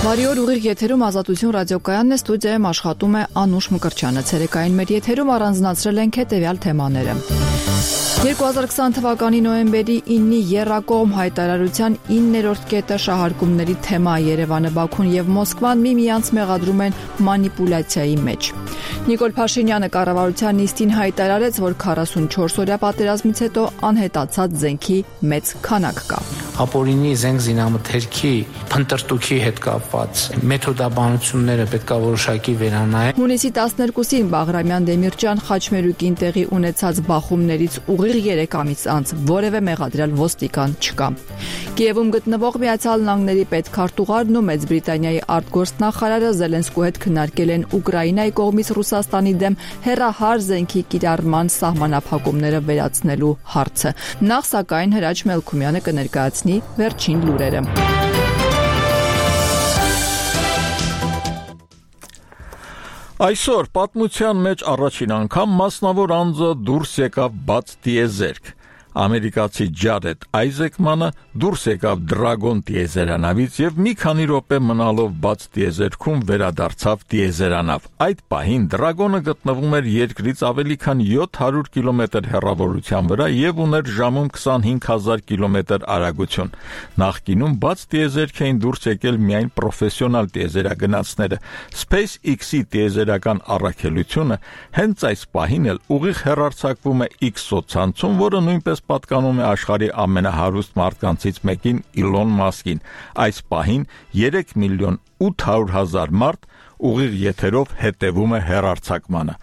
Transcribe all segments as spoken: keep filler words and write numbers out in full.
Բարի օր, ուղիղ եթերում Ազատություն ռադիոկայանն է, ստուդիայում աշխատում է Անուշ Մկրտչյանը։ Ցերեկային մեր եթերում առանձնացրել ենք հետևյալ թեմաները։ երկու հազար քսան թվականի նոյեմբերի իննի եռակողմ հայտարարության իններորդ կետը շահարկումների թեմա Երևանը, Բաքուն եւ Մոսկվան միմյանց մեղադրում են մանիպուլյացիայի մեջ։ Նիկոլ Փաշինյանը կառավարության նիստին հայտարարեց, որ քառասունչորս օրյա պատերազմից հետո անհետացած զենքի մեծ քանակ կա։ Ապօրինի զենք զինամթերքի փնտրտուքի հետ կապված մեթոդաբանությունները պետք է որոշակի վերանայեն։ Հունիսի տասներկուսին Բաղրամյան Դեմիրճյան Խաչմերուկին տեղի ունեցած բախումներից ուղիղ երեք ամիս անց որևէ մեղադրյալ ոստիկան չկա։ Կիևում գտնվող Միացյալ Նահանգների պետքարտուղարն ու Մեծ Բրիտանիայի արտգործնախարարը Զելենսկու հետ քննարկել են Ուկրաինայի կողմից Ռուսաստանի դեմ հեռահար զենքի կիրառման սահմանափակումները վերացնելու հարցը։ Նախ սակայն Հրաչ Մելքումյանը կներկայացնի վերջին լուրերը։ Այսօր պատմության մեջ առաջին անգամ մասնավոր անձը դուրս եկավ բաց տիեզերք։ Ամերիկացի Ջարեդ Այզեկմանը դուրս եկավ Դրագոն տիեզերանավից եւ մի քանի րոպե մնալով բաց տիեզերքում վերադարձավ տիեզերանավ։ Այդ պահին Դրագոնը գտնվում էր երկրից ավելի քան յոթ հարյուր կիլոմետր հեռավորության վրա եւ ուներ ժամում քսանհինգ հազար կիլոմետր արագություն։ Նախկինում բաց տիեզերք էին դուրս եկել միայն պրոֆեսիոնալ տիեզերագնացները։ SpaceX-ի տիեզերական առաքելությունը հենց այս պահին էլ ուղիղ հեռարձակվում է X սոցցանցում, որը նույնպես պատկանում է աշխարհի ամենահարուստ մարդկանցից մեկին Իլոն Մասկին։ Այս պահին երեք միլիոն ութ հարյուր հազար մարդ ուղիղ եթերով հետևում է հեռարձակմանը։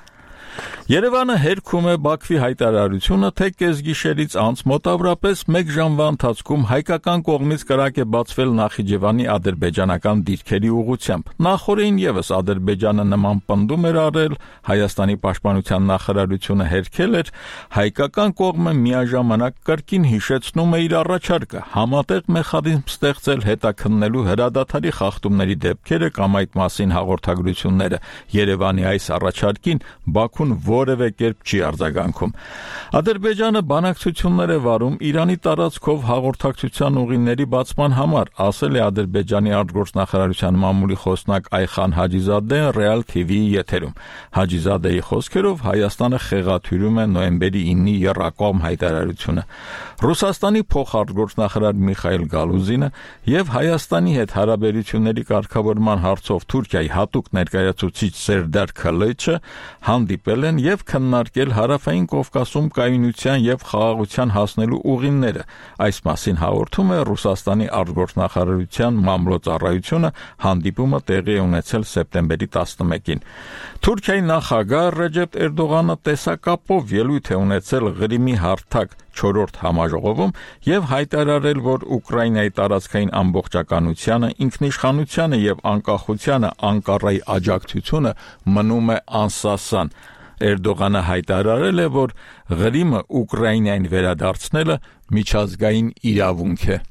Երևանը հերքում է Բաքվի հայտարարությունը, թե կեսգիշերից անց մոտավորապես մեկ ժամվա ընթացքում հայկական կողմից կրակ է բացվել Նախիջևանի ադրբեջանական դիրքերի ուղղությամբ։ Նախորդին եւս Ադրբեջանը նման պնդում էր արել, Հայաստանի պաշտպանության նախարարությունը հերքել էր, հայկական կողմը միաժամանակ կրկին հիշեցնում է իր առաջարկը համատեղ մեխանիզմ ստեղծել հետաքննելու հրադադարի խախտումների դեպքերը կամ այդ մասին հաղորդագրությունները։ Երևանի այս առաջարկին Բաքուն որևէ կերպ չի արձագանքում։ Ադրբեջանը բանակցություններ է վարում Իրանի տարածքով հաղորդակցության ուղիների բացման համար, ասել է Ադրբեջանի արտգործնախարարության մամուլի խոսնակ Այխան Հաջիզադեն Real T V-ի եթերում։ Հաջիզադեի խոսքերով Հայաստանը խեղաթյուրում է նոյեմբերի իննի եռակողմ հայտարարությունը։ Ռուսաստանի փոխարտգործնախարար Միխայիլ Գալուզինը եւ Հայաստանի հետ հարաբերությունների կարգավորման հարցով Թուրքիայի հատուկ ներկայացուցիչ Սերդար Քալեչը հանդիպել են եւ քննարկել Հարավային Կովկասում կայունության եւ խաղաղության հասնելու ուղիները։ Այս մասին հաղորդում է Ռուսաստանի արտգործնախարարության մամլոյցարայությունը, հանդիպումը տեղի է ունեցել սեպտեմբերի տասնմեկին։ Թուրքիայի նախագահ Ռեջեփ Էրդողանը տեսակապով ելույթ է ունեցել Ղրիմի հարթակ չորրորդ համաժողովում եւ հայտարարել, որ Ուկրաինայի տարածքային ամբողջականությանը, ինքնիշխանությանը եւ անկախությանը Անկարայի աջակցությունը մնում է անսասան։ Էրդողանը հայտարարել է, որ Ղրիմը Ուկրաինային վերադարձնելը միջազգային իրավունք է։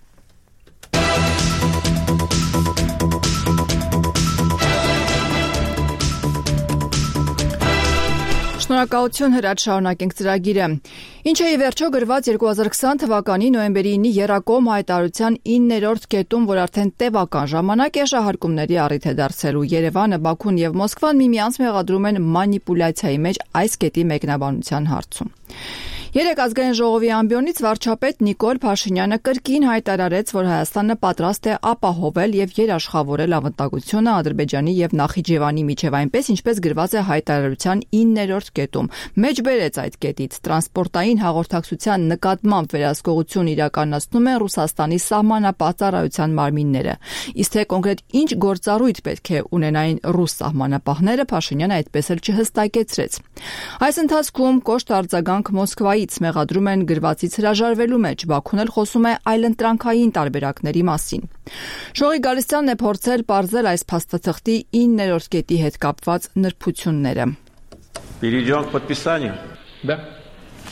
Շնորհակալություն, Հրաչ, շարունակենք ծրագիրը։ Ինչ է ի վերջո գրված երկու հազար քսան թվականի նոյեմբերի իննի եռակողմ հայտարարության իններորդ կետում, որ արդեն տևական ժամանակ է շահարկումների առիթ է դարձելու։ Երևանը, Բաքուն եւ Մոսկվան միմյանց մեղադրում են մանիպուլյացիայի մեջ այս կետի մեկնաբանության հարցում։ Երեք ազգային ժողովի ամբիոնից վարչապետ Նիկոլ Փաշինյանը կրկին հայտարարեց, որ Հայաստանը պատրաստ է ապահովել եւ երաշխավորել անվտանգությունը Ադրբեջանի եւ Նախիջևանի միջև, այնպես ինչպես գրված է հայտարարության իններորդ կետում։ Մեջբերեց այդ կետից տրանսպորտային հաղորդակցության նկատմամբ վերահսկողություն իրականացնում են Ռուսաստանի սահմանապահ ծառայության մարմինները։ Իսկ թե կոնկրետ ինչ գործառույթ պետք է ունենային ռուս սահմանապահները, Փաշինյանը այդպես էլ չհստակեցրեց։ Այս ընթացքում կոշտ արձագանք Մոսկվայի մեղադրում են գրվածից հրաժարվելու մեջ, Բաքուն էլ խոսում է այլընտրանքային տարբերակների մասին։ Շողի Գալստյանն է փորձել պարզել այս փաստաթղթի իններորդ կետի հետ կապված նրբությունները։ Перейдем к подписанию. Да.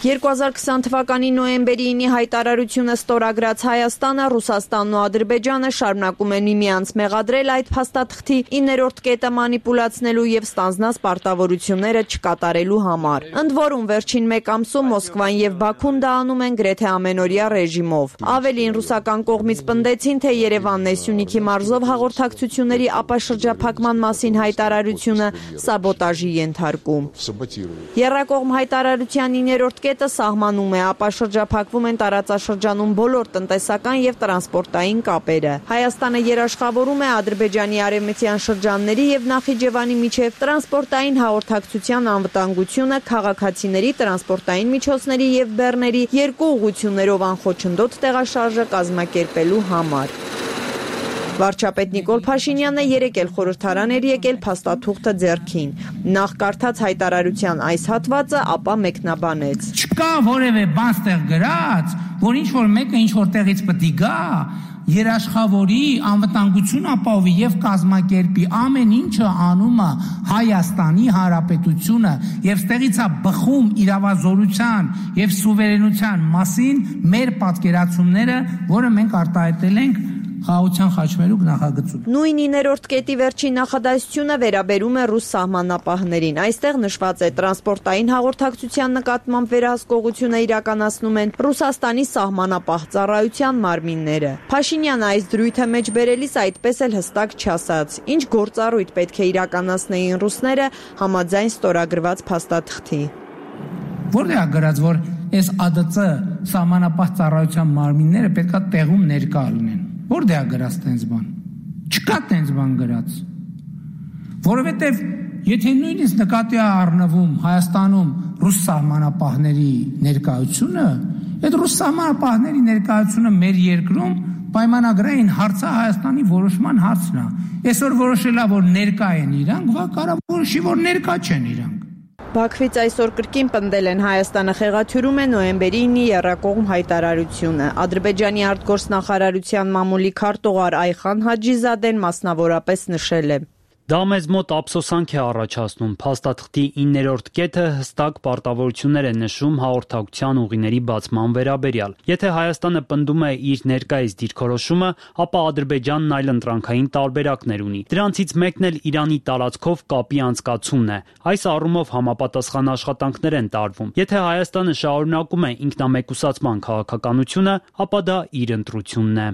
երկու հազար կիսան թվականի նոյեմբերի ինի հայտարարությունը ստորագրած Հայաստանը, Ռուսաստանն ու Ադրբեջանը շարունակում են միմյանց մեղադրել այդ փաստաթղթի իններորդ կետը մանիպուլացնելու եւ ստանձնած պարտավորությունները չկատարելու համար։ Ընդ որում վերջին մեկ ամսում Մոսկվան եւ Բաքուն դա անում են գրեթե ամենօրյա ռեժիմով։ Ավելին ռուսական կողմից պնդեցին, թե Երևանն է Սյունիքի մարզով հաղորդակցությունների ապաշրջափակման մասին հայտարարությունը սաբոտաժի ենթարկում։ Եռակողմ հայտարարության իններորդ կետը սահմանում է ապաշրջափակվում են տարածաշրջանում բոլոր տնտեսական եւ տրանսպորտային կապերը։ Հայաստանը երաշխավորում է Ադրբեջանի արևմտյան շրջանների եւ Նախիջևանի միջև տրանսպորտային հաղորդակցության անվտանգությունը քաղաքացիների, տրանսպորտային միջոցների եւ բեռների երկու ուղղություններով անխոչնդոտ տեղաշարժը կազմակերպելու համար։ Վարչապետ Նիկոլ Փաշինյանը երեկ էլ խորհրդարան էր եկել փաստաթուղթը ձեռքին։ Նախ կարդաց հայտարարության այս հատվածը, ապա մեկնաբանեց. Չկա որևէ բան ստեղ գրած, որ ինչ որ մեկը ինչ որ տեղից պետք է գա, երաշխավորի, անվտանգություն ապահովի եւ կազմակերպի ամեն ինչը անում է Հայաստանի Հանրապետությունը եւ ստեղից է բխում իրավազորության եւ սուվերենության մասին մեր պատկերացումները, որը մենք արտահայտել ենք Խաղաղության խաչմերուկ նախագծում։ Նույն իններորդ կետի վերջին նախադասությունը վերաբերում է ռուս սահմանապահներին։ Այստեղ նշված է տրանսպորտային հաղորդակցության նկատմամբ վերահսկողությունը իրականացնում են Ռուսաստանի սահմանապահ ծառայության մարմինները։ Փաշինյանը այս դրույթը մեջ բերելիս այդպես էլ հստակ չասաց, ինչ գործառույթ պետք է իրականացնեին ռուսները համաձայն ստորագրված փաստաթղթի։ Որտեղ է գրած, որ այս ԱԴՑ սահմանապահ ծառայության մարմինները պետքա տեղում ներկա լինեն։ Որտեղ է գրած տենց բան։ Չկա տենց բան գրած։ Որովհետև եթե նույնիսկ նկատի է առնվում Հայաստանում ռուս սահմանապահների ներկայությունը, այդ ռուս սահմանապահների ներկայությունը մեր երկրում պայմանագրային հարցը Հայաստանի որոշման հարցն է։ Այսօր որոշել է, որ ներկա են իրանք, վաղ կարա որոշի, որ ներկա չեն իրանք։ Բաքվից այսօր կրկին պնդել են Հայաստանը խեղաթյուրում է նոյեմբերի ինի եռակողմ հայտարարությունը։ Ադրբեջանի արտգործնախարարության մամուլի քարտուղար Այխան Հաջիզադեն մասնավորապես նշել է. Դա մեզ մոտ ափսոսանք է առաջացնում։ Փաստաթղթի իններորդ կետը հստակ պարտավորություններ է նշում հաղորդակցության ուղիների բացման վերաբերյալ։ Եթե Հայաստանը պնդում է իր ներկայիս դիրքորոշումը, ապա Ադրբեջանն այլ ընտրանքային տարբերակներ ունի։ Դրանցից մեկն էլ Իրանի տարածքով կապի անցկացումն է։ Այս առումով համապատասխան աշխատանքներ են տարվում։ Եթե Հայաստանը շարունակում է ինքնամեկուսացման քաղաքականությունը, ապա դա իր ընտրությունն է։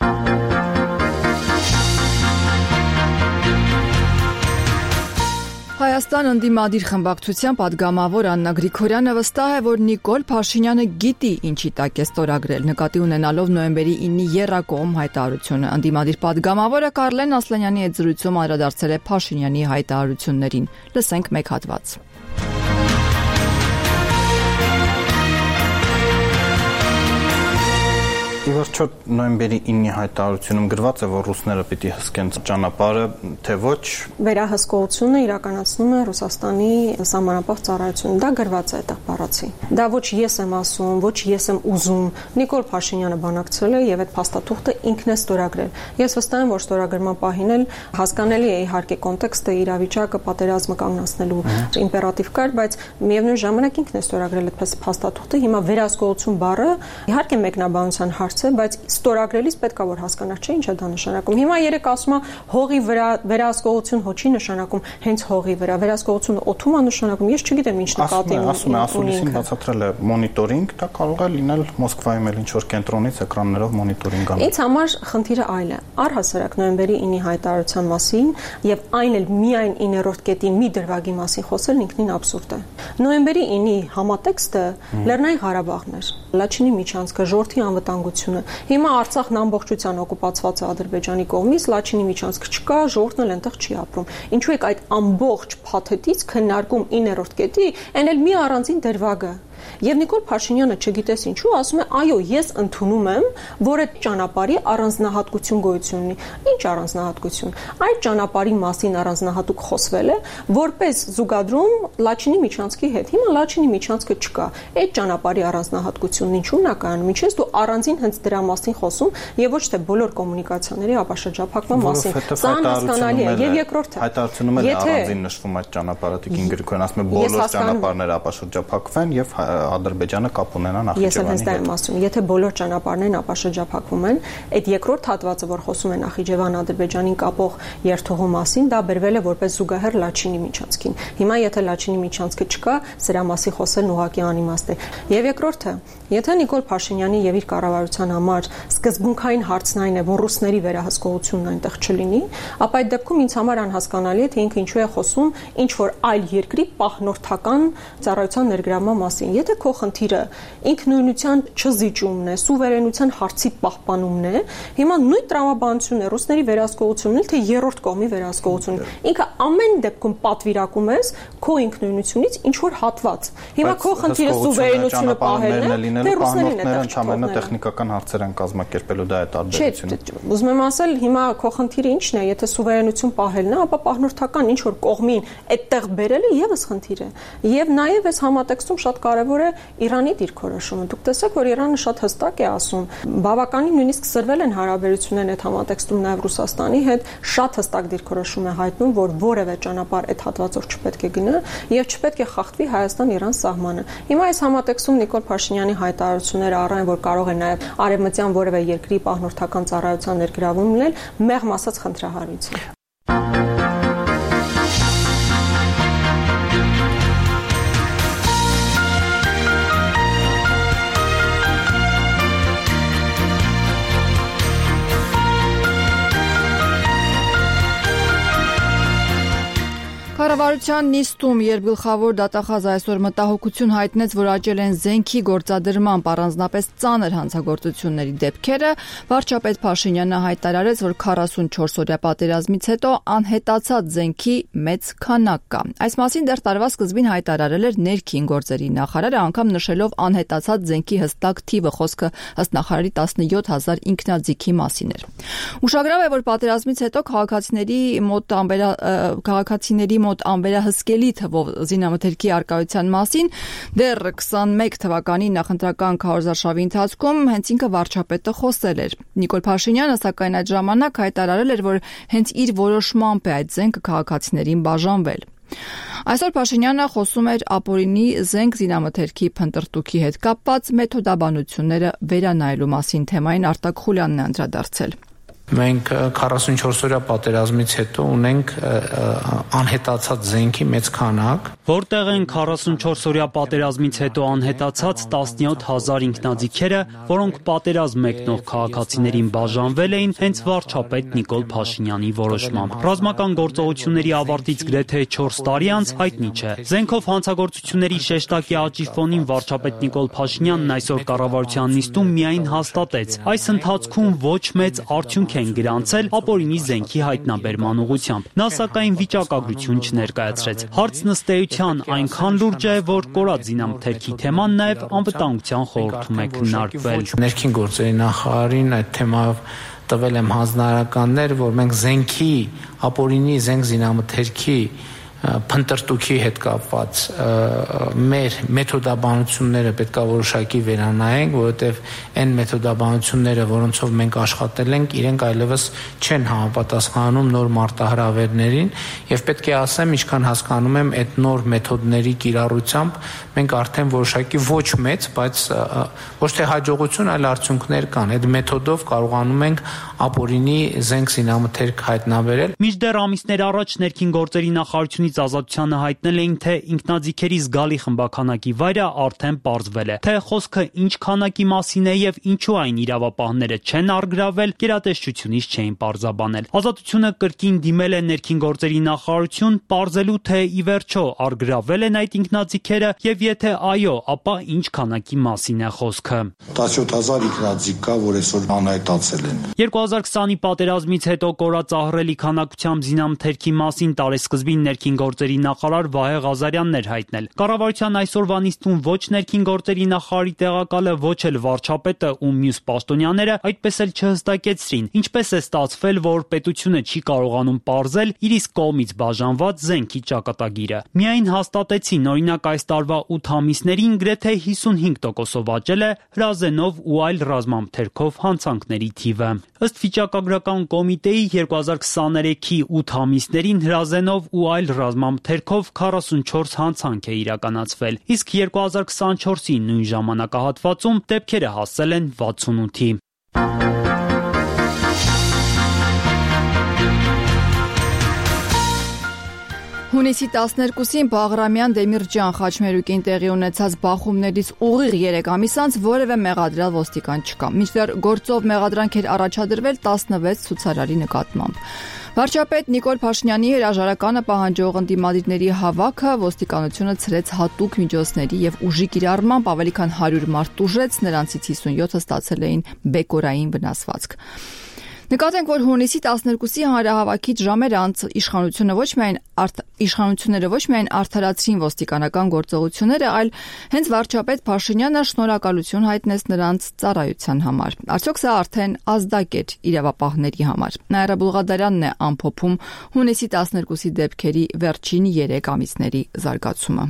Հայաստան ընդդիմադիր խմբակցության պատգամավոր Աննա Գրիգորյանը վստահ է, որ Նիկոլ Փաշինյանը գիտի ինչի տակ է ստորագրել, նկատի ունենալով նոյեմբերի ինի եռակողմ հայտարարությունը։ Ընդդիմադիր պատգամավորը Կարլեն Ասլանյանի հետ զրույցում անդրադարձել է Փաշինյանի հայտարարություններին։ Լսենք մեկ հատված։ Ի վերջո նոյեմբերի ինի հայտարարությունում գրված է, որ ռուսները պիտի հսկեն ճանապարհը, թե ոչ։ Վերահսկողությունը իրականացնում է Ռուսաստանի սահմանապահ ծառայությունը։ Դա գրված է այդտեղ բառացի։ Դա ոչ ես եմ ասում, ոչ ես եմ ուզում։ Նիկոլ Փաշինյանը բանակցել է եւ այդ փաստաթուղթը ինքն է ստորագրել։ Ես վստահ եմ, որ ստորագրման պահին էլ հասկանալի է իհարկե կոնտեքստը, իրավիճակը, պատերազմը կանգնացնելու իմպերատիվ կար, բայց միևնույն ժամանակ ինքն է ստորագրել այդ փաստաթուղթը։ Հիմա վերահսկողություն բառը իհարկե մեկնաբանության հարց է, բայց ստորագրելիս պետք է որ հասկանալ, չէ՞ ինչ է դա նշանակում։ Հիմա երեք ասում է հողի վրա վերահսկողություն հոչի նշանակում, հենց հողի վրա վերահսկողությունը օթում է նշանակում։ Ես չգիտեմ ինչ նկատի ունի։ Ասում է, ասուլիսին բացատրել է մոնիտորինգ, դա կարող է լինել Մոսկվայում էլ ինչ որ կենտրոնից էկրաններով մոնիտորինգ անել։ Ինձ համար խնդիրը այլ է։ Առհասարակ նոյեմբերի ինի հայտարարության մասին եւ այն էլ միայն իններորդ կետի մի դրվագի մասին խոսելն ինքնին աբսուրդ է։ Նոյեմբերի ինի համատեքստը Լեռնային Ղարաբաղն էր, Լաչինի միջանցքը, ժողովրդի անվտանգությունը։ Հիմա Արցախն ամբողջությամբ օկուպացված է Ադրբեջանի կողմից, Լաչինի միջանցքը չկա, ժողովուրդն էլ այնտեղ չի ապրում։ Ինչու է այդ ամբողջ փաթեթից քննարկում իններորդ կետի, այն էլ մի առանձին դրվագը։ Եվ Նիկոլ Փաշինյանը չգիտես ինչու ասում է, այո, ես ընդունում եմ, որ այդ ճանապարհի առանձնահատկություն գոյություն ունի։ Ինչ առանձնահատկություն։ Այդ ճանապարհի մասին առանձնահատուկ խոսվել է, որպես զուգադրում Լաչինի միջանցքի հետ։ Հիմա Լաչինի միջանցքը չկա։ Այդ ճանապարհի առանձնահատկությունն ինչու՞ն է կայանում։ Ինչպես դու առանձին հենց դրա մասին խոսում եւ ոչ թե բոլոր կոմունիկացիաների ապաշրջափակման մասին։ Սա անհասկանալի է։ Եվ երկրորդը, հայտարարությունում էլ առանձին նշվում այդ ճանապարհը Տիկին Գրիգորյան ասում է բոլոր ճանապարհները ապաշրջափակվեն եւ Ադրբեջանը կապ ունենա Նախիջևանի հետ։ Ես հենց դա եմ ասում, եթե բոլոր ճանապարհներն ապա շրջափակվում են, այդ երկրորդ հատվածը, որ խոսում է Նախիջևան-Ադրբեջանին կապող երթուղու մասին, դա բերվել է որպես զուգահեռ Լաչինի միջանցքին։ Հիմա եթե Լաչինի միջանցքը չկա, սրա մասին խոսելն ուղղակի անիմաստ է։ Եվ երկրորդը, եթե Նիկոլ Փաշինյանի եւ իր կառավարության համար սկզբունքային հարցն այն է, որ ռուսների վերահսկողությունն այնտեղ չլինի, ապա այդ դեպքում ինձ համար անհասկանալի է, թե ինքը ինչու է խոսում ինչ որ այլ երկրի պահնորդական ծառայության ներգրավման մասին։ Եթե քո խնդիրը ինքնուրույնության չզիջումն է, սուվերենության հարցի պահպանումն է, հիմա նույն տրամաբանությունն է ռուսների վերահսկողությունն էլ թե երրորդ կողմի վերահսկողությունն։ Ինքը ամեն դեպքում պատվիրակում ես քո ինքնուրույնությունից ինչ որ հատված։ Հիմա քո խնդիրը սուվերենությունը պահելն է, թե ռուսներին է ընդհանրապես տեխնիկական հարցեր են կազմակերպելու, դա է տարբերությունը։ Չէ, ուզում եմ ասել, հիմա քո խնդիրը ինչն է, եթե սուվերենություն պահելն է, ապա պահնորդական ինչ որ կողմին այդտեղ բերելը եւս խնդիր է։ Եվ նաեւ այս համատեքստում շատ կարեւոր է Իրանի դիրքորոշումը։ Դուք տեսեք, որ Իրանը շատ հստակ է ասում, բավականին նույնիսկ սրվել են հարաբերություններն այդ համատեքստում նաեւ Ռուսաստանի հետ, շատ հստակ դիրքորոշում է հայտնում, որ որևէ ճանապարհ այդ հատվածով չպետք է գնա եւ չպետք է խախտվի Հայաստան-Իրան սահմանը։ Հիմա այս համատեքստում Նիկոլ Փաշինյանի հայտարարությունները առայն որ կարող է նաեւ արևմտյան որևէ երկրի պահնորդական ծառայության ներգրավում լինել, մեղմ ասած խնդրահարույց է։ Կառավարության նիստում, երբ գլխավոր դատախազ այսօր մտահոգություն հայտնեց, որ աճել են զենքի գործադրման առանձնապես ծանր հանցագործությունների դեպքերը, վարչապետ Փաշինյանը հայտարարեց, որ քառասունչորս օրյա պատերազմից հետո անհետացած զենքի մեծ քանակ կա։ Այս մասին դեռ տարվա սկզբին հայտարարել էր ներքին գործերի նախարարը, անգամ նշելով անհետացած զենքի հստակ թիվը, խոսքը ըստ նախարարի տասնյոթ հազար ինքնաձիգի մասին էր։ Ուշագրավ է, որ պատերազմից հետո քաղաքացիների մոտ անվերա քաղաքացիների մոտ անվերահսկելի թվով զինամթերքի արկայության մասին դեռ քսանմեկ թվականի նախընտրական քարոզարշավի ընթացքում հենց ինքը վարչապետը խոսել էր։ Նիկոլ Փաշինյանը սակայն այդ ժամանակ հայտարարել էր, որ հենց իր որոշմամբ է այդ զենքը քաղաքացիներին բաժանվել։ Այսօր Փաշինյանը խոսում էր ապօրինի զենք զինամթերքի փնտրտուքի հետ կապված մեթոդաբանությունները վերանայելու մասին թեմային Արտակ Խուլյանն է անդրադարձել։ Մենք քառասունչորս օրյա պատերազմից հետո ունենք անհետացած զենքի մեծ քանակ, որտեղ են քառասունչորս օրյա պատերազմից հետո անհետացած տասնյոթ հազար ինքնաձիգերը, որոնք պատերազմ մեկնող քաղաքացիներին բաժանվել էին հենց վարչապետ Նիկոլ Փաշինյանի որոշմամբ։ Ռազմական գործողությունների ավարտից գրեթե չորս տարի անց հայտնի չէ։ Զենքով հանցագործությունների շեշտակի աճի ֆոնին վարչապետ Նիկոլ Փաշինյանն այսօր կառավարության նիստում միայն հաստատեց, այս ընթացքում ոչ մեծ արդյունք են գրանցել ապօրինի զենքի հայտնաբերման ուղղությամբ։ Նա սակայն վիճակագրություն չներկայացրեց։ Հարցն ըստ էության այնքան լուրջ է, որ կորած զինամթերքի թեման նաև անվտանգության խորհրդում է քննարկվել։ Ներքին գործերի նախարարին այդ թեմայով տվել եմ հանձնարարականներ, որ մենք զենքի ապօրինի զենք զինամթերքի փնտրտուքի հետ կապված մեր մեթոդաբանությունները պետքա որոշակի վերանայենք, որովհետև այն մեթոդաբանությունները, որոնցով մենք աշխատել ենք, իրենք այլևս չեն համապատասխանում նոր մարտահրավերներին, եւ պետք է ասեմ, ինչքան հասկանում եմ, այդ նոր մեթոդների կիրառությամբ մենք արդեն որոշակի ոչ մեծ, բայց ոչ թե հաջողություն, այլ արդյունքներ կան։ Այդ մեթոդով կարողանում ենք ապօրինի զենք զինամթերք հայտնաբերել։ Մինչդեռ ամիսներ առաջ ներքին գործերի նախարարությունից Ազատությանը հայտնել էին, թե ինքնաձիգերի զգալի խմբաքանակի վայրը արդեն պարզվել է, թե խոսքը ինչ քանակի մասին է եւ ինչու այն իրավապահները չեն առգրավել, գերատեսչությունից չէին պարզաբանել։ Ազատությունը կրկին դիմել է ներքին գործերի նախարարություն, պարզելու թե ի վերջո առգրավել են այդ ինքնաձիգերը եւ եթե այո, ապա ինչ քանակի մասին է խոսքը։ տասնյոթ հազար ինքնաձիգ կա, որ այսօր անհայտացել են։ երկու հազար քսանի պատերազմից հետո կորած ահռելի քանակությամբ զինամթերքի մասին տարեսկզբին ներքին գործերի նախարար Վահե Ղազարյանն էր հայտնել։ Կառավարության այսօրվա նիստում ոչ ներքին գործերի նախարարի տեղակալը, ոչ էլ վարչապետը ու մյուս պաշտոնյաները այդպես էլ չհստակեցրին, ինչպես է ստացվել, որ պետությունը չի կարողանում պարզել իր իսկ կողմից բաժանված զենքի ճակատագիրը։ Միայն հաստատեցին, օրինակ այս տարվա ութ ամիսներին գրեթե հիսունհինգ տոկոսով աճել է հրազենով ու այլ ռազմամթերքով հանցանքների թիվը։ Ըստ վիճակագրական կոմիտեի երկու հազար քսաներեքի ութ ամիսներին հրազենով ու այլ պատերազմի թերքով քառասունչորս հանցանք է իրականացվել, իսկ երկու հազար քսանչորսի նույն ժամանակահատվածում դեպքերը հասել են վաթսունութի։ Հունիսի տասներկուսին Բաղրամյան Դեմիրճան խաչմերուկին տեղի ունեցած բախումներից ուղիղ երեք ամիս անց որևէ մեղադրյալ ոստիկան չկա, մինչդեռ գործով մեղադրանք էր առաջադրվել տասնվեց ցուցարարի նկատմամբ։ Վարչապետ Նիկոլ Փաշինյանի հրաժարականը պահանջող ընդդիմադիրների հավաքը ոստիկանությունը ցրեց հատուկ միջոցների եւ ուժի կիրառմամբ ավելի քան հարյուր մարդ տուժեց, նրանցից հիսունյոթը ստացել էին բեկորային վնասվածք։ Նկատենք, որ հունիսի տասներկուսի հանրահավաքից ժամեր անց իշխանությունը ոչ միայն արդ, իշխանությունները ոչ միայն արդարացրին ոստիկանական գործողությունները, այլ հենց վարչապետ Փաշինյանը շնորհակալություն հայտնեց նրանց ծառայության համար։ Արդյոք սա արդեն ազդակ էր իրավապահների համար։ Նաիրա Բուլղադարյանն է ամփոփում հունիսի տասներկուսի դեպքերի վերջին երեք ամիսների զարգացումը։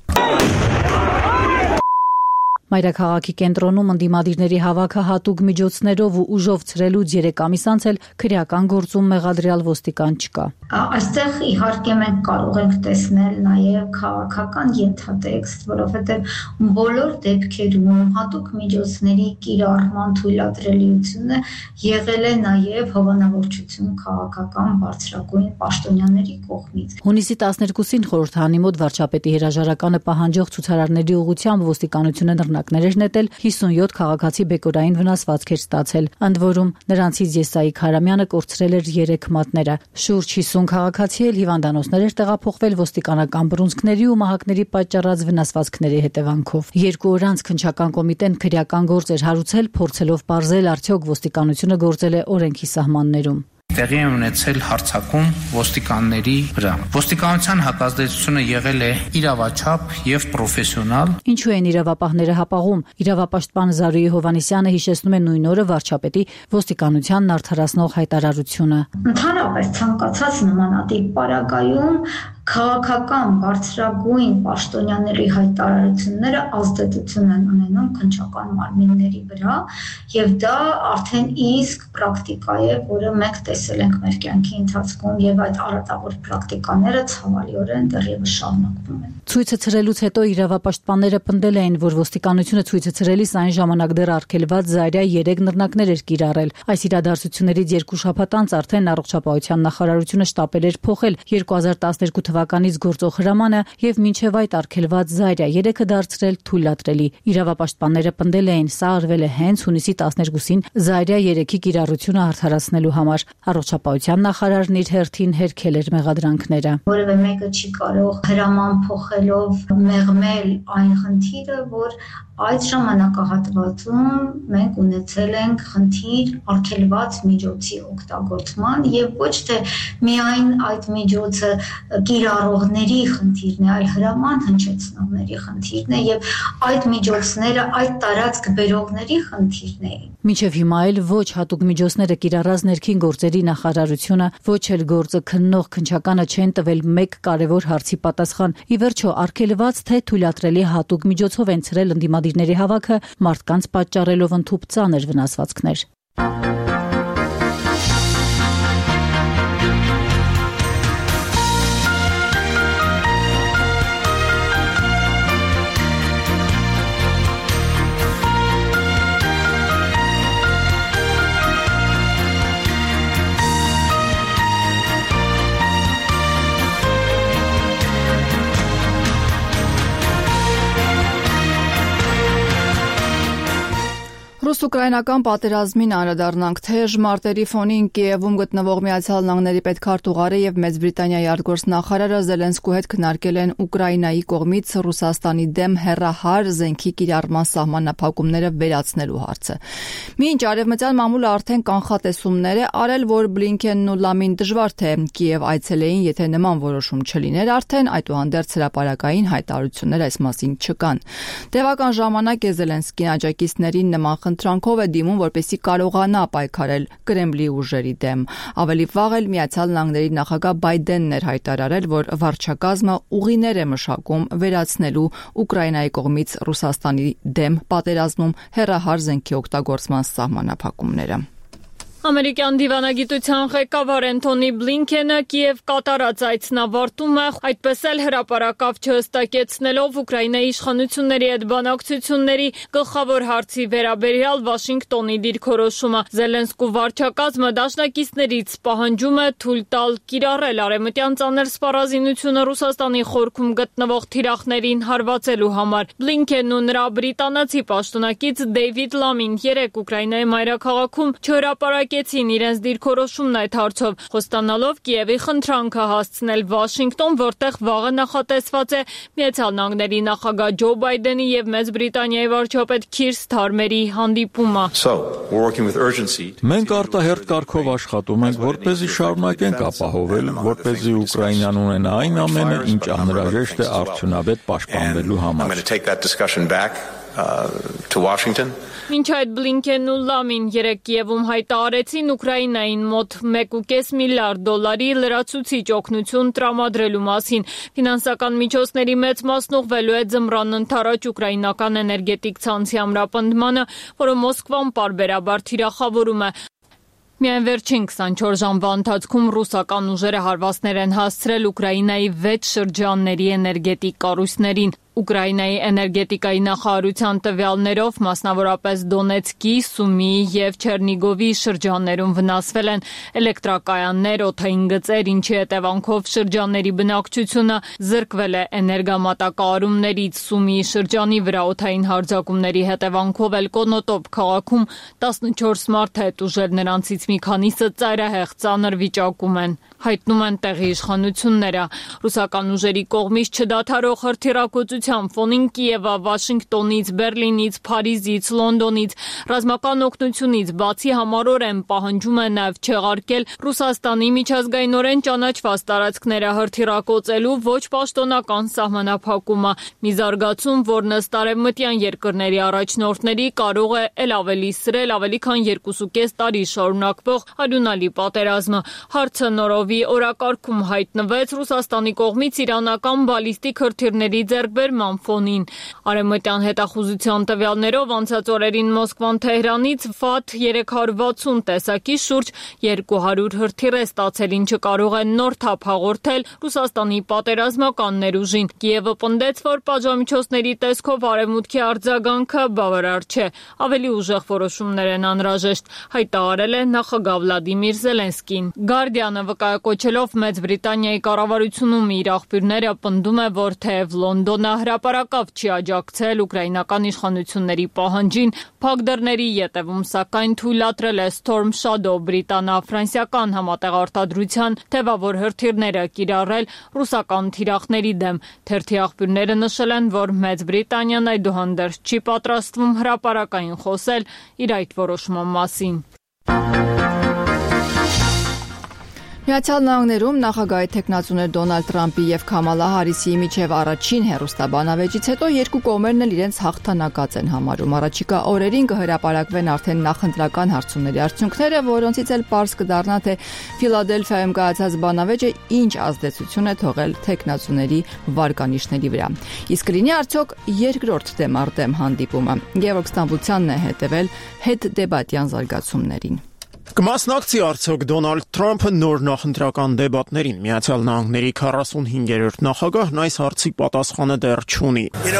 Մայրաքաղաքի կենտրոնում ընդդիմադիրների հավաքը հատուկ միջոցներով ու ուժով ցրելուց երեք ամիս անց էլ քրեական գործում մեղադրյալ ոստիկան չկա։ Այստեղ իհարկե մենք կարող ենք տեսնել նաև քաղաքական ենթատեքստ, որովհետև բոլոր դեպքերում հատուկ միջոցների կիրառման թույլատրելիությունը եղել է նաև հովանավորչություն քաղաքական բարձրագույն պաշտոնյաների կողմից։ Հունիսի տասներկուսին խորհրդանի մոտ վարչապետի հրաժարականը պահանջող ցուցարարների ուղղությամբ ոստիկանությունը նռնակներ էր նետել, հիսունյոթ քաղաքացի բեկորային վնասվածք էր ստացել, ընդ որում նրանցից Եսայի Քարամյանը կորցրել էր երեք մատները։ Շուրջ հիսուն քաղաքացի էլ հիվանդանոցներ էր տեղափոխվել ոստիկանական բռունցքների ու մահակների պատճառած վնասվածքների հետևանքով։ Երկու օր անց քննչական կոմիտեն քրեական գործ էր հարուցել, փորձելով պարզել արդյոք ոստիկանությունը գործել է օրենքի սահմաններում։ Տեղի է ունեցել հարձակում ոստիկանների վրա։ Ոստիկանության հակազդեցությունը եղել է իրավաչափ եւ պրոֆեսիոնալ։ Ինչու են իրավապահները հապաղում։ Իրավապաշտպան Զարուհի Հովհաննիսյանը հիշեցնում է նույն օրը վարչապետի ոստիկանությանն արդարացնող հայտարարությունը։ Ընդհանրապես ցանկացած նմանատիպ պարագայում քաղաքական բարձրագույն պաշտոնյաների հայտարարությունները ազդեցություն են ունենում քննչական մարմինների վրա, եւ դա արդեն իսկ պրակտիկա է, որը մենք տեսել ենք մեր կյանքի ընթացքում, եւ այդ արատավոր պրակտիկաները ցավալիորեն դեռևս շարունակվում են։ Ցույցը ցրելուց հետո իրավապաշտպանները պնդել էին, որ ոստիկանությունը ցույցը ցրելիս այն ժամանակ դեռ արգելված Զարյա երեք նռնակներ էր կիրառել։ Այս իրադարձություններից երկու շաբաթ անց արդեն առողջապահության նախարարությունը շտապել էր փոխել երկու հազար տասներկու թվականից գործող հրամանը եւ մինչեւ այդ արգելված Զարյա երեքը դարձրել թույլատրելի։ Իրավապաշտպանները պնդել էին, սա արվել է հենց հունիսի տասներկուսին Զարյա երեքի կիրառությունը արդարացնելու համար։ Առողջապահության նախարարն իր հերթին հերքել էր մեղադրանքները։ Որևէ մեկը չի կարող հրաման փոխելով մեղմել այն խնդիրը, որ այդ ժամանակահատվածում մենք ունեցել ենք խնդիր արգելված միջոցի օգտագործման եւ ոչ թե միայն այդ միջոցը կիրառողների խնդիրն է, այլ հրաման հնչեցնողների խնդիրն է եւ այդ միջոցները այդ տարածք բերողների խնդիրն է։ Մինչև հիմա էլ ոչ հատուկ միջոցները կիրառած ներքին գործերի նախարարությունը, ոչ էլ գործը քննող քննչականը չեն տվել մեկ կարևոր հարցի պատասխան։ Ի վերջո, արգելված թե թույլատրելի հատուկ միջոցով են ցրել ընդդիմադիրների հավաքը, մարդկանց պատճառելով ընդհուպ ծանր վնասվածքներ։ Ռուս-ուկրաինական պատերազմին անդրադառնանք թեժ մարտերի ֆոնին Կիևում գտնվող Միացյալ Նահանգների պետքարտուղարը եւ Մեծ Բրիտանիայի արտգործնախարարը Զելենսկու հետ քննարկել են Ուկրաինայի կողմից Ռուսաստանի դեմ հեռահար զենքի կիրառման սահմանափակումները վերացնելու հարցը։ Մինչ արևմտյան մամուլը արդեն կանխատեսումներ է արել, որ Բլինքենն ու Լամին դժվար թե Կիև այցելեին, եթե նման որոշում չլիներ, արդեն այդուհանդերձ հրապարակային հայտարարություններ այս մասին չկան։ Տևական ժամանակ է Զելենսկին աջակիցներին նման խնդրանքով է դիմում, որպեսզի կարողանա պայքարել Կրեմլի ուժերի դեմ։ Ավելի վաղ էլ Միացյալ Նահանգների նախագահ Բայդենն էր հայտարարել, որ վարչակազմը ուղիներ է մշակում վերացնելու Ուկրաինայի կողմից Ռուսաստանի դեմ պատերազմում հեռահար զենքի օգտագործման սահմանափակումները։ Ամերիկյան դիվանագիտության ղեկավար Էնթոնի Բլինքենը Կիև կատարած այցն ավարտում է, այդպես էլ հրապարակավ չհստակեցնելով Ուկրաինայի իշխանությունների հետ բանակցությունների գլխավոր հարցի վերաբերյալ Վաշինգտոնի դիրքորոշումը։ Զելենսկու վարչակազմը դաշնակիցներից պահանջում է թույլ տալ կիրառել արևմտյան ծանր սպառազինությունը Ռուսաստանի խորքում գտնվող թիրախներին հարվածելու համար։ Բլինքենն ու նրա բրիտանացի պաշտոնակից Դեյվիդ Լամին երեկ Ուկրաինայի մայրաքաղաքում չհրապարակեցին իրենց դիրքորոշումն այդ հարցով, խոստանալով Կիևի խնդրանքը հասցնել Վաշինգտոն, որտեղ վաղը նախատեսված է Միացյալ Նահանգների նախագահ Ջո Բայդենի եւ Մեծ Բրիտանիայի վարչապետ Քիր Սթարմերի հանդիպումը։ Մենք արտահերթ կարգով աշխատում ենք, որպեսզի շարունակենք ապահովել, որպեսզի Ուկրաինան ունենա այն ամենը, ինչ անհրաժեշտ է արդյունավետ պաշտպանվելու համար։ Մինչ այդ Բլինքենն ու Լամին երեկ Կիևում հայտարարեցին Ուկրաինային մոտ մեկ ու կես միլիարդ դոլարի լրացուցիչ օգնություն տրամադրելու մասին։ Ֆինանսական միջոցների մեծ մասն ուղղվելու է ձմռան ընդառաջ ուկրաինական էներգետիկ ցանցի ամրապնդմանը, որը Մոսկվան պարբերաբար թիրախավորում է։ Միայն վերջին քսանչորս ժամվա ընթացքում ռուսական ուժերը հարվածներ են հասցրել Ուկրաինայի վեց շրջանների էներգետիկ կառույցներին։ Ուկրաինայի էներգետիկայի նախարարության տվյալներով մասնավորապես Դոնեցկի, Սումիի եւ Չերնիգովի շրջաններում վնասվել են էլեկտրակայաններ, օդային գծեր, ինչի հետևանքով շրջանների բնակչությունը զրկվել է էներգամատակարարումներից։ Սումիի շրջանի վրա օդային հարձակումների հետևանքով էլ Կոնոտոպ քաղաքում տասնչորս մարդ է տուժել, նրանցից մի քանիսը ծայրահեղ ծանր վիճակում են, հայտնում են տեղի իշխանությունները։ Ռուսական ուժերի կողմից չդադարող հրթիռակոծության ֆոնին Կիևը Վաշինգտոնից, Բերլինից, Փարիզից, Լոնդոնից ռազմական օգնությունից բացի համառորեն պահանջում է նաև չեղարկել Ռուսաստանի միջազգայինորեն ճանաչված տարածքները հրթիռակոծելու ոչ պաշտոնական սահմանափակումը։ Մի զարգացում, որն ըստ արևմտյան երկրների առաջնորդների կարող է էլ ավելի սրել ավելի քան երկուսուկես տարի շարունակվող արյունալի պատերազմը։ Հարցը նորովի օրակարգում հայտնվեց Ռուսաստանի կողմից իրանական բալիստիկ հրթիռների ձեռքբերման ֆոնին։ Արևմտյան հետախուզության տվյալներով անցած օրերին Մոսկվան Թեհրանից Ֆաթ երեք հարյուր վաթսուն տեսակի շուրջ երկու հարյուր հրթիռ է ստացել, ինչը կարող է նոր թափ հաղորդել Ռուսաստանի պատերազմական ներուժին։ Կիևը պնդեց, որ պատժամիջոցների տեսքով արևմուտքի արձագանքը բավարար չէ, ավելի ուժեղ որոշումներ են անհրաժեշտ, հայտարարել է նախագահ Վլադիմիր Զելենսկին։ Գարդիանը վկայակոչելով Մեծ Բրիտանիայի կառավարությունում իր աղբյուրները պնդում է, որ թեև Լոնդոնը հրապարակավ չի աջակցել ուկրաինական իշխանությունների պահանջին, փակ դռների ետևում սակայն թույլատրել է Storm Shadow բրիտանա-ֆրանսիական համատեղ արտադրության թևավոր հրթիռները կիրառել ռուսական թիրախների դեմ։ Թերթի աղբյուրները նշել են, որ Մեծ Բրիտանիան այդուհանդերձ չի պատրաստվում հրապարակային խոսել իր այդ որոշման մասին։ Միացյալ Նահանգներում նախագահի թեկնածուներ Դոնալդ Թրամփի եւ Քամալա Հարիսի միջև առաջին հեռուստաբանավեճից հետո երկու կողմերն էլ իրենց հաղթանակած են համարում։ Առաջիկա օրերին կհրապարակվեն արդեն նախընտրական հարցումների արդյունքները, որոնցից էլ պարզ կդառնա, թե Ֆիլադելֆիայում կայացած բանավեճը ինչ ազդեցություն է թողել թեկնածուների վարկանիշների վրա։ Իսկ կլինի արդյոք երկրորդ դեմ առ դեմ հանդիպումը։ Գևորգ Ստամբուլցյանն է հետևել հետդեբատյան զարգացումներին։ Կմասնակցի արդյոք Դոնալդ Թրամփը նոր նախընտրական դեբատներին։ Միացյալ Նահանգների քառասունհինգերորդ նախագահն այս հարցի պատասխանը դեռ չունի։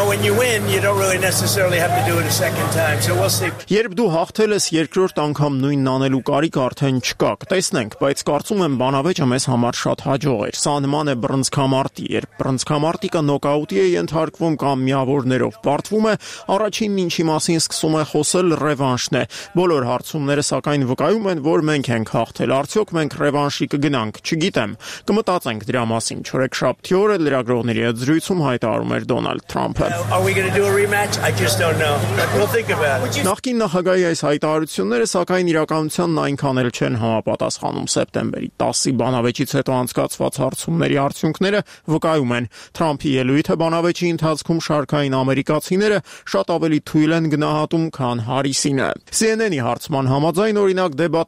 Երբ դու հաղթել ես երկրորդ անգամ նույնն անելու կարիք արդեն չկա, կտեսնենք, բայց կարծում եմ բանավեճը մեզ համար շատ հաջող էր։ Սա նման է բռնցքամարտի, երբ բռնցքամարտիկը նոկաուտի է ենթարկվում կամ միավորներով պարտվում է, առաջինն ինչի մասին սկսում է խոսել ռևանշն է։ Բոլոր հարցումները սակայն վկայում են, որ մենք ենք հաղթել, արդյոք մենք ռևանշի կգնանք, չգիտեմ, կմտածենք դրա մասին։ Չորեքշաբթի օրը լրագրողների հետ զրույցում հայտարարում էր Դոնալդ Թրամփը։ Նախկին նախագահի այս հայտարարությունները սակայն իրականությանն այնքան էլ չեն համապատասխանում։ Սեպտեմբերի տասի բանավեճից հետո անցկացված հարցումների արդյունքները վկայում են, Թրամփի ելույթը բանավեճի ընթացքում շարքային ամերիկացիները շատ ավելի թույլ են գնահատում, քան Հարիսինը։ C N N-ի հարցման համաձայն օրինակ դեբատն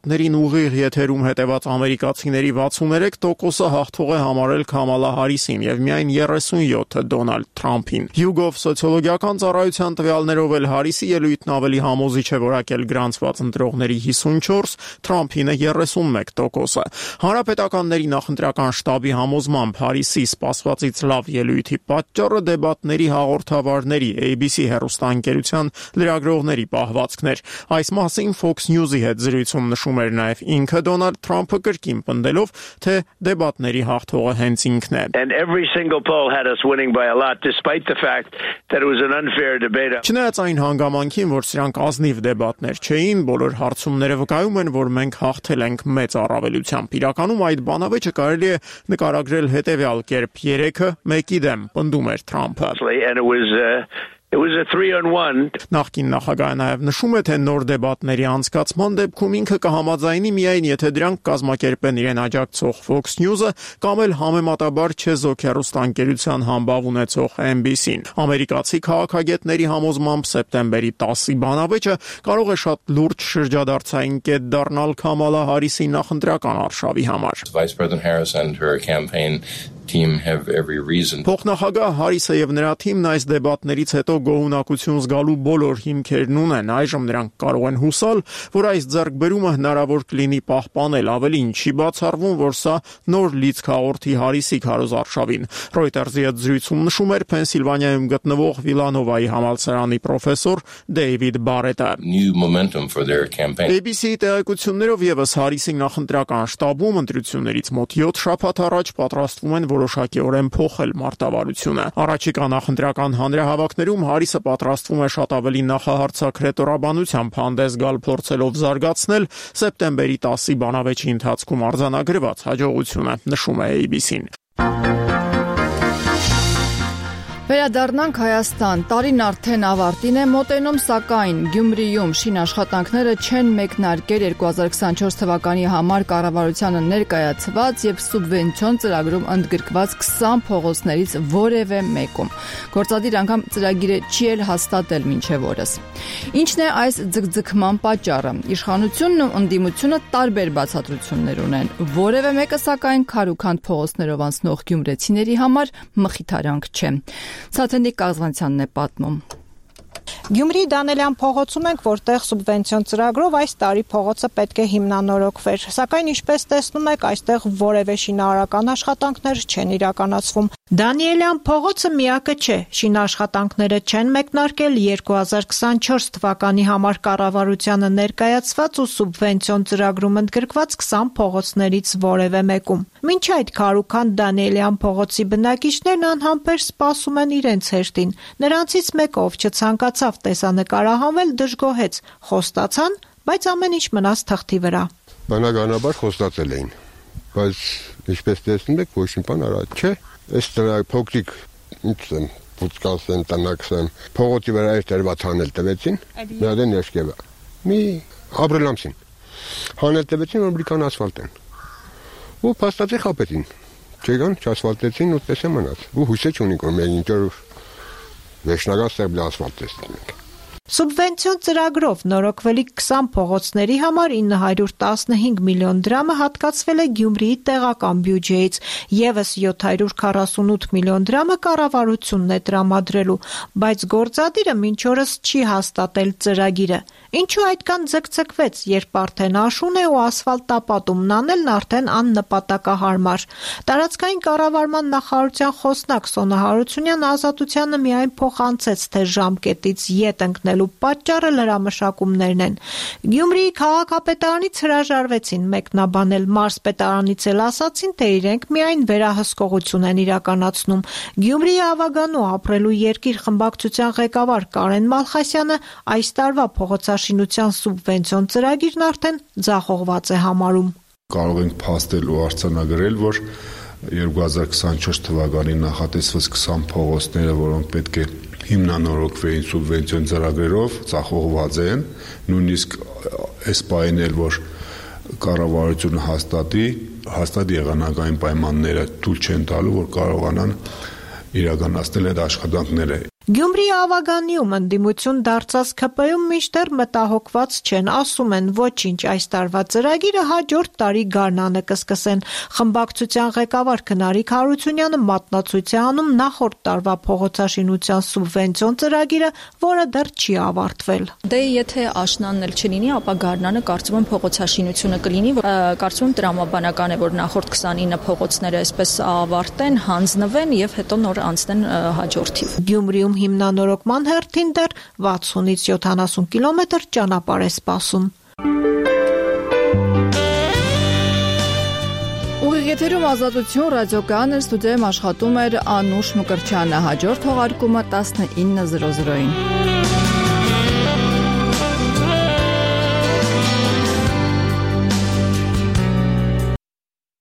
դեբատներին ուղիղ եթերում հետևած ամերիկացիների վաթսուններեք տոկոսը հաղթող է համարել Քամալա Հարիսին եւ միայն երեսունյոթը Դոնալդ Թրամփին։ YouGov սոցիոլոգիական ծառայության տվյալներով էլ Հարիսի ելույթն ավելի համոզիչ է որակել գրանցված ընտրողների հիսունչորս, Թրամփինը երեսունմեկ տոկոսը։ Հանրապետականների նախընտրական շտաբի համոզմամբ Հարիսի սպասվածից լավ ելույթի պատճառը դեբատների հաղորդավարների A B C հեռուստաընկերության լրագրողների պահվածքն էր։ Այս մասին Fox News-ի հետ զրույցում նշում էր նաև ինքը Դոնալդ Թրամփը կրկին պնդելով, թե դեբատների հաղթողը հենց ինքն է։ And every single poll had us winning by a lot despite the fact that it was an unfair debate. Չնայած այն հանգամանքին, որ սրանք ազնիվ դեբատներ չէին, բոլոր հարցումները վկայում են, որ մենք հաղթել ենք մեծ առավելությամբ։ Իրականում այդ բանավեճը կարելի է նկարագրել հետևյալ կերպ՝ երեքը մեկի դեմ, պնդում էր Թրամփը։ And it was uh, It was a three on one. Նախկին նախագահը նաև նշում է, թե նոր դեբատների անցկացման դեպքում ինքը կհամաձայնի միայն, եթե դրանք կազմակերպեն իրեն աջակցող Fox News-ը կամ էլ համեմատաբար չեզոք հեռուստաընկերության համբավ ունեցող N B C-ն։ Ամերիկացի քաղաքագետների համոզմամբ սեպտեմբերի տասի բանավեճը կարող է շատ լուրջ շրջադարձային կետ դառնալ Քամալա Հարիսի նախընտրական արշավի համար։ Vice President Harris and her campaign team have every reason. Փոխնախագահ Հարիսը եւ նրա թիմն այս դեբատներից հետո գոհունակություն զգալու բոլոր հիմքերն ունեն։ Այժմ նրանք կարող են հուսալ, որ այս ձեռքբերումը հնարավոր կլինի պահպանել, ավելին չի բացառվում, որ սա նոր լիցք հաղորդի Հարիսի քարոզարշավին։ Reuters-ի հետ զրույցում նշում էր Փենսիլվանիայում գտնվող Վիլանովայի համալսարանի պրոֆեսոր Դեյվիդ Բարետը։ New momentum for their campaign. A B C-ի տեղեկություններով եւս Հարիսի նախընտրական շտաբում ընտրություններից մոտ յոթ շաբաթ առաջ պատրաստվում են որոշակիորեն փոխել մարտավարությունը։ Առաջիկա նախընտրական հանրահավաքներում Հարիսը պատրաստվում է շատ ավելի նախահարցակ ռետորաբանությամբ հանդես գալ, փորձելով զարգացնել սեպտեմբերի տասի բանավեճի ընթացքում արձանագրված հաջողությունը, նշում է A B C-ն։ Վերադառնանք Հայաստան։ Տարին արդեն ավարտին է մոտենում, սակայն Գյումրիում շինաշխատանքները չեն մեկնարկել երկու հազար քսանչորս թվականի համար կառավարությանը ներկայացված եւ սուբվենցիոն ծրագրում ընդգրկված քսան փողոցներից որևէ մեկում։ Գործադիր անգամ ծրագիրը չի էլ հաստատել մինչև օրս։ Ինչն է այս ձգձգման պատճառը։ Իշխանությունն ու ընդդիմությունը տարբեր բացատրություններ ունեն։ Որևէ մեկը սակայն քարուքանդ փողոցներով անցնող գյումրեցիների համար մխիթարանք չէ։ Ցաթենիկ Կազանցյանն է պատմում։ Գյումրի Դանելյան փողոցում ենք, որտեղ սուբվենցիոն ծրագրով այս տարի փողոցը պետք է հիմնանորոգվեր, սակայն ինչպես տեսնում եք, այստեղ որևէ շինարարական աշխատանքներ չեն իրականացվում։ Դանիելյան փողոցը միակը չէ, շինաշխատանքները չեն մեկնարկել երկու հազար քսանչորս թվականի համար կառավարությանը ներկայացված ու սուբվենցիոն ծրագրում ընդգրկված քսան փողոցներից որևէ մեկում։ Մինչ այդ քարուքանդ Դանիելյան փողոցի բնակիչներն անհամբեր սպասում են իրենց հերթին։ Նրանցից մեկը, ով չցանկացավ տեսանկարահանվել, դժգոհեց, խոստացան, բայց ամեն ինչ մնաց թղթի վրա։ Բնականաբար խոստացել էին, բայց ինչպես տեսնում եք, ոչ մի բան արած չէ։ Այս դրա փոքրիկ ինքն փոքրացեն տնակսեն փողոցի վրա էր դրված հանել տվեցին, մի հատ ներշկեվա։ Մի ապրիլամսին հանել տվեցին, որ բրիկան ասֆալտ են։ Ու փաստացի խապեցին։ Չեկան, չասֆալտեցին ու պես է մնաց։ Ու հույս չունենք, որ մենք ինչ-որ վերջնական ստեղ ասֆալտ տեսնենք։ Սուբվենցիոն ծրագրով նորոգվելիք քսան փողոցների համար ինը հարյուր տասնհինգ միլիոն դրամը հատկացվել է Գյումրիի տեղական բյուջեից, եւս յոթ հարյուր քառասունութ միլիոն դրամը կառավարությունն է տրամադրելու, բայց գործադիրը մինչ օրս չի հաստատել ծրագիրը։ Ինչու այդքան ձգձգվեց, երբ արդեն աշուն է ու ասֆալտապատումն անելն արդեն աննպատակահարմար։ Տարածքային կառավարման նախարարության խոսնակ Սոնա Հարությունյան Ազատությանը միայն փոխանցեց, թե ժամկետից ետ ընկնելու պատճառը լրամշակումներն են։ Գյումրիի քաղաքապետարանից հրաժարվեցին մեկնաբանել, մարզպետարանից էլ ասացին, թե իրենք միայն վերահսկողություն են իրականացնում։ Գյումրիի Ավագանու ապրելու երկիր խմբակցության ղեկավար Կարեն Մալխասյանը այս տարվա փողոցաշինության սուբվենցիոն ծրագիրն արդեն ձախողված է համարում։ Կարող ենք փաստել ու արձանագրել, որ երկու հազար քսանչորս թվականի նախատեսված քսան փողոցները, որոնք պետք է հիմնանորոգվեին սուբվենցիոն ծրագրերով, ձախողված են, նույնիսկ այս պահին էլ, որ կառավարությունը հաստատի, հաստատ եղանակային պայմանները թույլ չեն տալու, որ կարողանան իրականացնել այդ աշխատանքները։ Գյումրիի Ավագանիում ընդդիմություն դարձած ՔՊ-ում մինչդեռ մտահոգված չեն, ասում են ոչինչ, այս տարվա ծրագիրը հաջորդ տարի գարնանը կսկսեն։ Խմբակցության ղեկավար Քնարիկ Հարությունյանը մատնացույց է անում նախորդ տարվա փողոցաշինության սուբվենցիոն ծրագիրը, որը դեռ չի ավարտվել։ Դե եթե աշնանն էլ չլինի, ապա գարնանը կարծում եմ փողոցաշինությունը կլինի, կարծում եմ տրամաբանական է, որ նախորդ քսանինը փողոցները այսպես ավարտեն, հանձնվեն եւ հետո նոր անցնեն հաջորդիվ։ Գյումրիում հիմնանորոգման հերթին դեռ վաթսունից յոթանասուն կիլոմետր ճանապարհ է սպասում։ Եթերում Ազատություն ռադիոկայանն ստուդիայում աշխատում էր Անուշ Մկրտչյանը, հաջորդ թողարկումը տասնինը զրո զրոին։